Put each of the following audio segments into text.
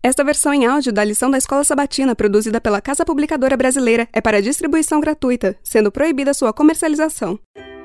Esta versão em áudio da lição da Escola Sabatina, produzida pela Casa Publicadora Brasileira, é para distribuição gratuita, sendo proibida sua comercialização.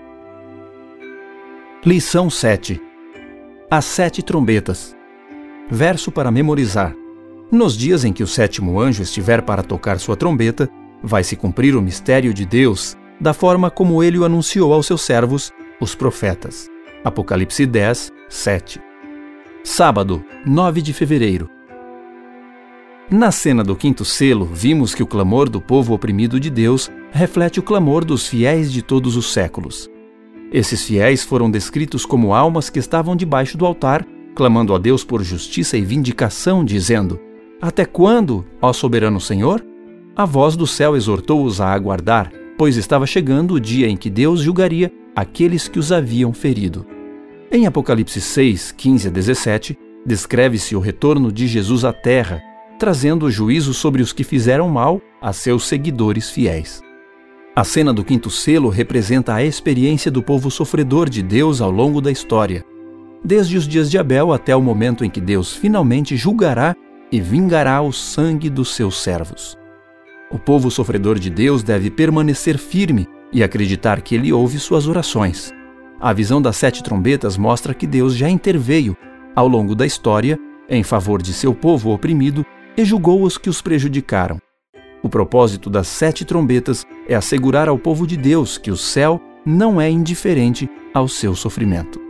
Lição 7. As 7 trombetas. Verso para memorizar. Nos dias em que o 7º anjo estiver para tocar sua trombeta, vai se cumprir o mistério de Deus, da forma como ele o anunciou aos seus servos, os profetas. Apocalipse 10, 7. Sábado, 9 de fevereiro. Na cena do 5º selo, vimos que o clamor do povo oprimido de Deus reflete o clamor dos fiéis de todos os séculos. Esses fiéis foram descritos como almas que estavam debaixo do altar, clamando a Deus por justiça e vindicação, dizendo: Até quando, ó soberano Senhor? A voz do céu exortou-os a aguardar, pois estava chegando o dia em que Deus julgaria aqueles que os haviam ferido. Em Apocalipse 6, 15 a 17, descreve-se o retorno de Jesus à terra, trazendo o juízo sobre os que fizeram mal a seus seguidores fiéis. A cena do 5º selo representa a experiência do povo sofredor de Deus ao longo da história, desde os dias de Abel até o momento em que Deus finalmente julgará e vingará o sangue dos seus servos. O povo sofredor de Deus deve permanecer firme e acreditar que Ele ouve suas orações. A visão das 7 trombetas mostra que Deus já interveio, ao longo da história, em favor de seu povo oprimido e julgou os que os prejudicaram. O propósito das 7 trombetas é assegurar ao povo de Deus que o céu não é indiferente ao seu sofrimento.